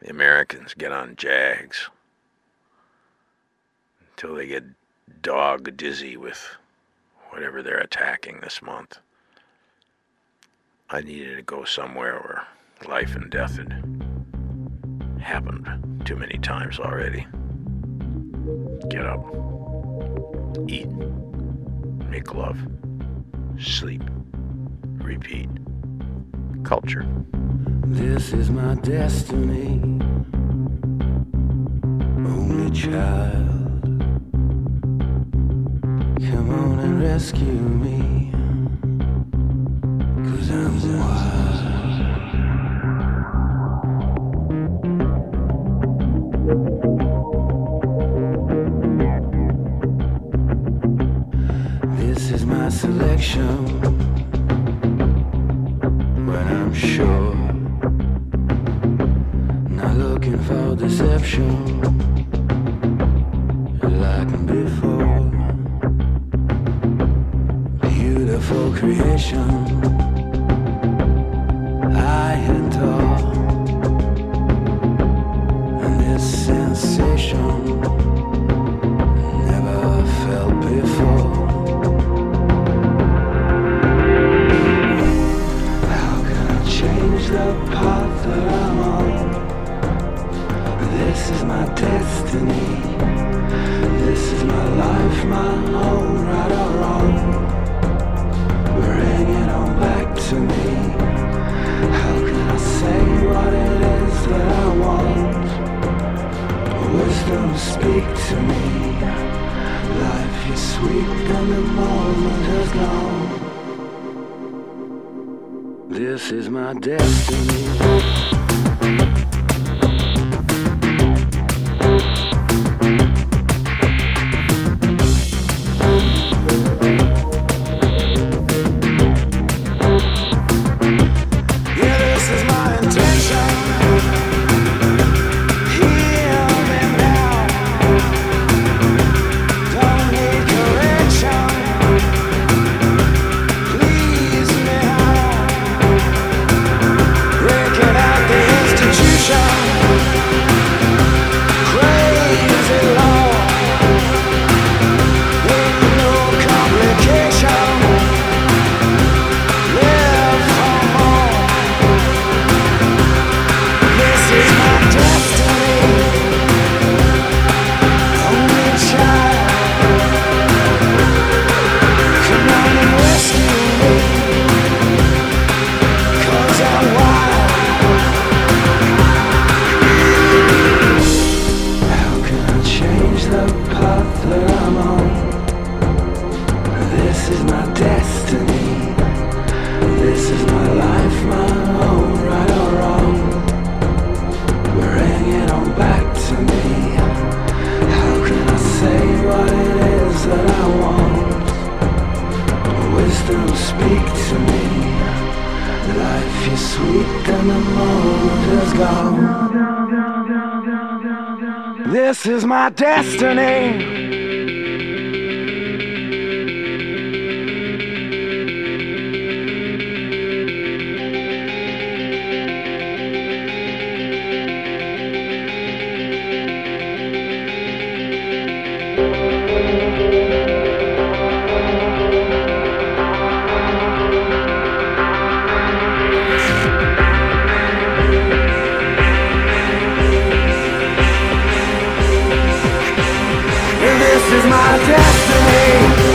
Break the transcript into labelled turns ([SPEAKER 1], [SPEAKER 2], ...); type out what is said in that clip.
[SPEAKER 1] The Americans get on Jags until they get dog dizzy with whatever they're attacking this month. I needed to go somewhere where life and death had happened too many times already. Get up, eat, make love, sleep, repeat. Culture.
[SPEAKER 2] This is my destiny, only child. Come on and rescue me, 'cause I'm wild. This is my selection, but I'm sure not looking for deception like before. Beautiful creation, I adore, and this sensation never felt before. How can I change the path that I'm on? This is my destiny. This is my life, my own, right or wrong. Bring it on back to me. How can I say what it is that I want? Wisdom, speak to me. Life is sweet and the moment has gone. This is my destiny. This is my destiny. This is my destiny.